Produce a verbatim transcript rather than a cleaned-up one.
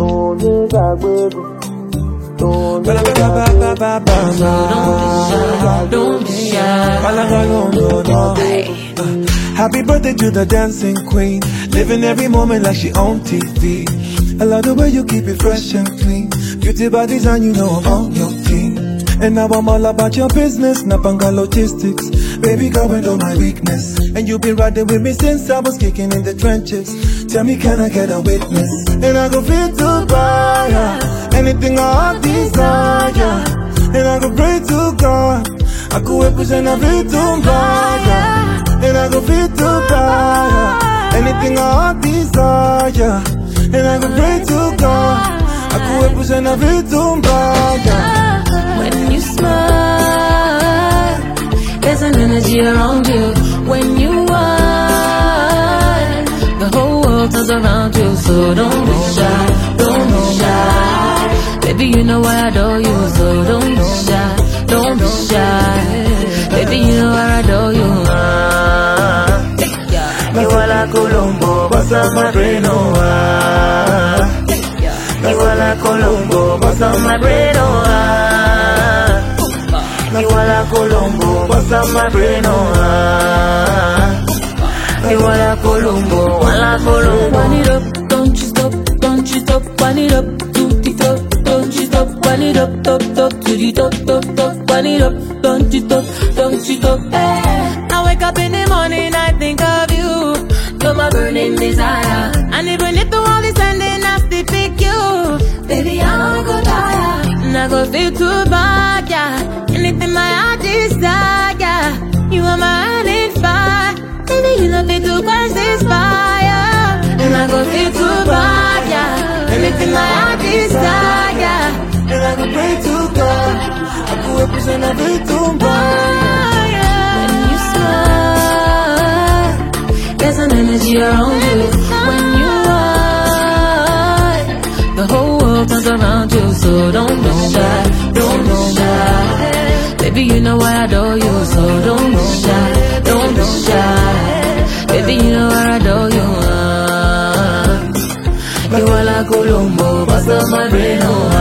Don't need that baby. Don't need that baby. So don't be shy, don't be shy. Happy birthday to the dancing queen, living every moment like she on T V. I love the way you keep it fresh and clean. Beauty by design, you know I'm on your team. And now I'm all about your business, Napanga logistics. Baby girl, we know my weakness. And you've been riding with me since I was kicking in the trenches. Tell me, can I get a witness? And I go feel to buy ya anything I desire. And I go pray to God I could represent a bit to buy ya. And I go feel to buy ya anything I desire. And I go pray to God I could represent a bit to buy ya. When you smile, there's an energy around you. When you whine, the whole world turns around you. So don't be shy, don't be shy. Baby, you know I adore you. So don't be shy, don't be shy. Baby, you know I adore you. You are like Colombo, pasa my brain, oh ah. You are like Colombo, pasa my brain, oh ah. You are like Colombo, pasa my brain, oh ah. You are like Colombo, like Colombo. Wind it up, don't you stop, don't you stop. Wind it up to the top, don't you stop. Wind it up, top, top to the top, top, top. Wind it up, don't you stop, don't you stop. Hey, I wake up in the morning, I think of you. You're my burning desire. And even if the world is ending, I still pick you. Baby, I know I go die. And I go feel too bad, yeah. Anything my heart desire. You are my burning fire. Baby, you know me to quench this fire. And I go feel too bad, yeah. Anything my heart desire. And I go pray to God I could represent a bit to buy ya. When you smile, there's an energy around you. When you whine, the whole world turns around you. So don't be shy, don't be shy. Baby, you know I adore you. So don't be shy, don't be shy. Baby, you know I adore you. You are like Colombo, pasa my brain, oh.